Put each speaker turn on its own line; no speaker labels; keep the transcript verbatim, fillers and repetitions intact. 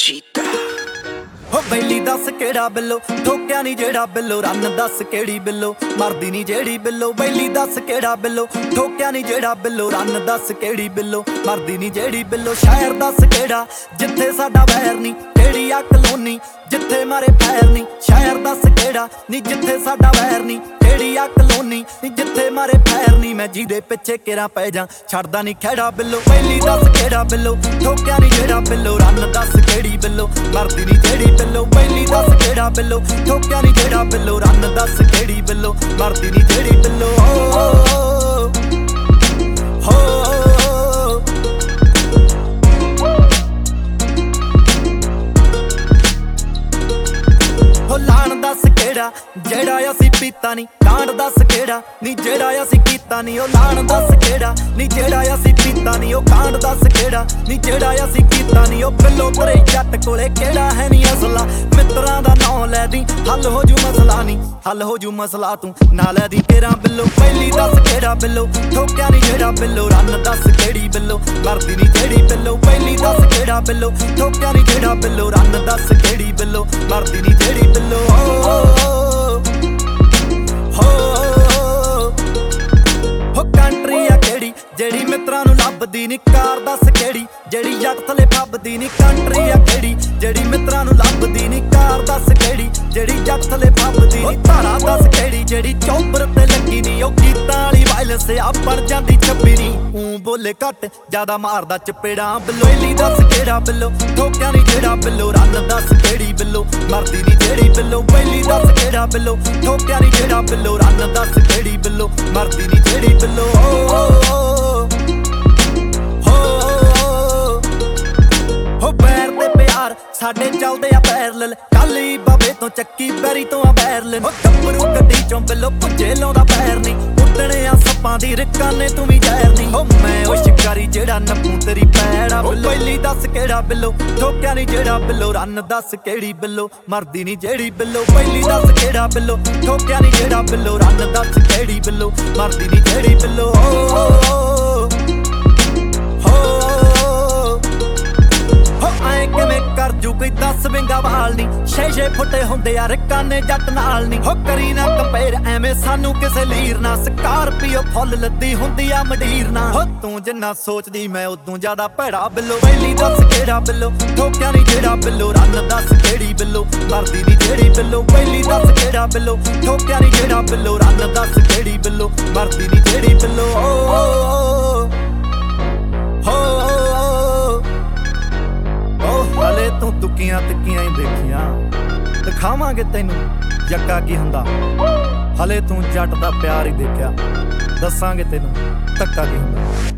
ਚੀਤਾ
ਹੋ ਬੈਲੀ ਦੱਸ ਕਿਹੜਾ ਬਿੱਲੋ ਠੋਕਿਆ ਨੀ ਜਿਹੜਾ ਬਿੱਲੋ ਰੰਨ ਦੱਸ ਕਿਹੜੀ ਬਿੱਲੋ ਮਰਦੀ ਨੀ ਜਿਹੜੀ ਬਿੱਲੋ ਬੈਲੀ ਦੱਸ ਕਿਹੜਾ ਬਿੱਲੋ ਠੋਕਿਆ ਨੀ ਜਿਹੜਾ ਬਿੱਲੋ ਰੰਨ ਦੱਸ ਕਿਹੜੀ ਬਿੱਲੋ ਮਰਦੀ ਨੀ ਜਿਹੜੀ ਬਿੱਲੋ ਸ਼ਹਿਰ ਦੱਸ ਕਿਹੜਾ ਜਿੱਥੇ ਸਾਡਾ ਵੈਰ ਨੀ ਕਿਹੜੀ ਆ ਕਲੋਨੀ ਜਿੱਥੇ ਮਾਰੇ ਪੈਰ ਨੀ ਸ਼ਹਿਰ ਦੱਸ ਕਿਹੜਾ ਨੀ ਜਿੱਥੇ ਸਾਡਾ ਵੈਰ ਨੀ ਕਿਹੜੀ ਆ ਕਲੋਨੀ ਨੀ ਜਿੱਥੇ ਮਾਰੇ ਪੈਰ ਨੀ ਮੈਂ ਜਿਹਦੇ ਪਿੱਛੇ ਕਿਰਾਂ ਪੈ ਜਾ ਛੱਡਦਾ ਨੀ ਖਹਿੜਾ ਬਿੱਲੋ ਬੈਲੀ ਦੱਸ ਕਿਹੜਾ ਬਿੱਲੋ ਠੋਕਿਆ ਨੀ ਜਿਹੜਾ ਬਿੱਲੋ ਰੰਨ ਦੱਸ ਕਿਹੜੀ ਬਿੱਲੋ ਮਰਦੀ ਨੀ ਜਿਹੜੀ ਬਿੱਲੋ ਬੈਲੀ ਦੱਸ ਕਿਹੜਾ ਬਿੱਲੋ ਠੋਕਿਆ ਨੀ ਜਿਹੜਾ ਬਿੱਲੋ ਰੰਨ ਦੱਸ ਕਿਹੜੀ ਬਿੱਲੋ ਮਰਦੀ ਨੀ ਜਿਹੜੀ ਬਿੱਲੋ ਹੋ ਹੋ ਲਾਣ ਦੱਸ ਕਿਹੜਾ ਜਿਹੜਾ ਅਸੀਂ ਪੀਤਾ ਨੀ ਕਾਂਡ ਦੱਸ ਕਿਹੜਾ ਨੀ ਜਿਹੜਾ ਅਸੀਂ ਕੀਤਾ ਨੀ ਉਹ ਲਾਣ ਦੱਸ ਕਿਹੜਾ ਨੀ ਜਿਹੜਾ ਅਸੀਂ ਪੀਤਾ ਨੀ ਉਹ ਕਾਂਡ ਦੱਸ ਕਿਹੜਾ ਨੀ ਜਿਹੜਾ ਅਸੀਂ ਕੀਤਾ ਨੀ ਉਹ ਬਿੱਲੋ ਤੇਰੇ ਜੱਟ ਕੋਲੇ ਕਿਹੜਾ ਹੈ ਨੀ ਅਸਲਾ ਮਿੱਤਰਾਂ ਦਾ ਨਾਂ ਲੈ ਦੀ ਹੱਲ ਹੋ ਜੂ ਮਸਲਾ ਨੀ ਹੱਲ ਹੋ ਜੂ ਮਸਲਾ ਤੂੰ ਨਾ ਲੈ ਦੀ ਤੇਰਾ ਬਿੱਲੋ ਪਹਿਲੀ ਦੱਸ ਕਿਹੜਾ ਬਿੱਲੋ ਠੋਕਿਆ ਨੀ ਜਿਹੜਾ ਬਿੱਲੋ ਰੰਨ ਦੱਸ ਕਿਹੜੀ ਬਿੱਲੋ ਮਰਦੀ ਨੀ ਜਿਹੜੀ ਬਿੱਲੋ ਪਹਿਲੀ ਦੱਸ ਕਿਹੜਾ ਬਿੱਲੋ ਠੋਕਿਆ ਨੀ ਜਿਹੜਾ ਬਿੱਲੋ ਰੰਨ ਦੱਸ ਕਿਹੜੀ ਬਿੱਲੋ ਮਰਦੀ ਨੀ ਜਿਹੜੀ ਬਿੱਲੋ ਹੋ ਕੰਟਰੀ ਆ ਕਿਹੜੀ ਜਿਹੜੀ ਮਿੱਤਰਾਂ ਨੂੰ ਲੱਭਦੀ ਨੀ ਕਾਰ ਦੱਸ ਕਿਹੜੀ ਜਿਹੜੀ ਜੱਟ ਥਲੇ ਫੱਬਦੀ ਨੀ ਕੰਟਰੀ ਆ ਕਿਹੜੀ ਜਿਹੜੀ ਮਿੱਤਰਾਂ ਨੂੰ ਲੱਭਦੀ ਨੀ ਕਾਰ ਦੱਸ ਕਿਹੜੀ ਜਿਹੜੀ ਜੱਟ ਥਲੇ ਫੱਬਦੀ ਨੀ ਧਾਰਾ ਦੱਸ ਕਿਹੜੀ ਜਿਹੜੀ ਚੌਪਰ ਤੇ ਲੱਗੀ ਨੀ ਉਹ ਗੀਤਾਂ ਵਾਲੀ ਵਾਇਲੈਂਸ ਆ ਬਣ ਜਾਂਦੀ ਛੱਬੀ ਨੀ ਊਂ ਬੋਲੇ ਘੱਟ ਜਿਆਦਾ ਮਾਰਦਾ ਚਪੇੜਾਂ ਬਿੱਲੋਲੀ ਦੱਸ ਕਿਹੜਾ ਬਿੱਲੋ ਠੋਕਿਆ ਨੀ ਜਿਹੜਾ ਬਿੱਲੋ ਰੰਨ ਦੱਸ ਕਿਹੜੀ ਬਿੱਲੋ ਮਰਦੀ ਨੀ ਜਿਹੜੀ ਬਿੱਲੋ ਪਹਿਲੀ ਦੱਸ ਕਿਹੜਾ ਬਿੱਲੋ ਠੋਕਿਆ ਨੀ ਜਿਹੜਾ ਬਿੱਲੋ ਰੰਨ ਦੱਸ ਕਿਹੜੀ ਬਿੱਲੋ ਮਰਦੀ ਨੀ ਜਿਹੜੀ ਬਿੱਲੋ ਹੋ ਪੈਰ ਤੇ ਪਿਆਰ ਸਾਡੇ ਚੱਲਦੇ ਆ ਪੈਰਲਲ ਕਾਲੀ ਬਾਬੇ ਤੋਂ ਚੱਕੀ ਬੈਰੀ ਤੋਂ ਆ ਬੈਰਲਨ ਹੋ ਕੱਪਰੂ ਗੱਡੀ ਚੋਂ ਬਿੱਲੋ ਭੁੱਜੇ ਲਾਉਂਦਾ ਪੈਰ ਨੀ ਉੱਡਣੇ ਆ ਸੱਪਾਂ ਦੀ ਰਿੱਕਾਂ ਨੇ ਤੂੰ ਵੀ ਜ਼ਹਿਰ ਨੀ ਹੋ ਮੈਂ ਉਹ ਸ਼ਿਕਾਰੀ ਜਿਹੜਾ ਨੱਪੂ ਤੇਰੀ ਪੈੜਾ ਪਹਿਲੀ ਦੱਸ ਕਿਹੜਾ ਬਿੱਲੋ ਠੋਕਿਆ ਨੀ ਜਿਹੜਾ ਬਿੱਲੋ ਰੰਨ ਦੱਸ ਕਿਹੜੀ ਬਿੱਲੋ ਮਰਦੀ ਨੀ ਜਿਹੜੀ ਬਿੱਲੋ ਪਹਿਲੀ ਦੱਸ ਕਿਹੜਾ ਬਿੱਲੋ ਠੋਕਿਆ ਨੀ ਜਿਹੜਾ ਬਿੱਲੋ ਰੰਨ ਦੱਸ ਕਿਹੜੀ ਬਿੱਲੋ ਮਰਦੀ ਨੀ ਜਿਹੜੀ ਬਿੱਲੋ ਕਿਵੇਂ ਕਰ ਜੂ ਕੋਈ ਦਸ ਵਿੰਗਾ ਵਾਲ ਨੀ ਛੇ ਛੇ ਫੁੱਟੇ ਹੁੰਦੇ ਆ ਰਕਾਨੇ ਜੱਟ ਨਾਲ ਨੀ ਹੋ ਕਰੀ ਨਾ ਕੰਪੇਅਰ ਐਵੇਂ ਸਾਨੂੰ ਕਿਸੇ ਲੀਰ ਨਾ ਸਕਾਰਪੀਓ ਫੁੱਲ ਲੱਦੀ ਹੁੰਦੀ ਆ ਮੰਡੀਰ ਨਾ ਹੋ ਤੂੰ ਜਿੰਨਾ ਸੋਚਦੀ ਮੈਂ ਉਦੋਂ ਜ਼ਿਆਦਾ ਭੈੜਾ ਬਿੱਲੋ ਪਹਿਲੀ ਦੱਸ ਕਿਹੜਾ ਬਿੱਲੋ ਠੋਕਿਆ ਨੀ ਜਿਹੜਾ ਬਿੱਲੋ ਰੰਨ ਦੱਸ ਕਿਹੜੀ ਬਿੱਲੋ ਮਰਦੀ ਨੀ ਜਿਹੜੀ ਬਿੱਲੋ ਪਹਿਲੀ ਦੱਸ ਕਿਹੜਾ ਬਿੱਲੋ ਠੋਕਿਆ ਨੀ ਜਿਹੜਾ ਬਿੱਲੋ ਰੰਨ ਦੱਸ ਕਿਹੜੀ ਬਿੱਲੋ ਮਰਦੀ ਨੀ ਜਿਹੜੀ ਬਿੱਲੋ ਹਲੇ ਤੂੰ ਤੁੱਕੀਆਂ ਤਿੱਕੀਆਂ ਹੀ ਦੇਖੀਆਂ ਦਿਖਾਵਾਂਗੇ ਤੈਨੂੰ ਜੱਗਾ ਕੀ ਹੁੰਦਾ ਹਲੇ ਤੂੰ ਜੱਟ ਦਾ ਪਿਆਰ ਹੀ ਦੇਖਿਆ ਦੱਸਾਂਗੇ ਤੈਨੂੰ ਧੱਕਾ ਕੀ ਹੁੰਦਾ।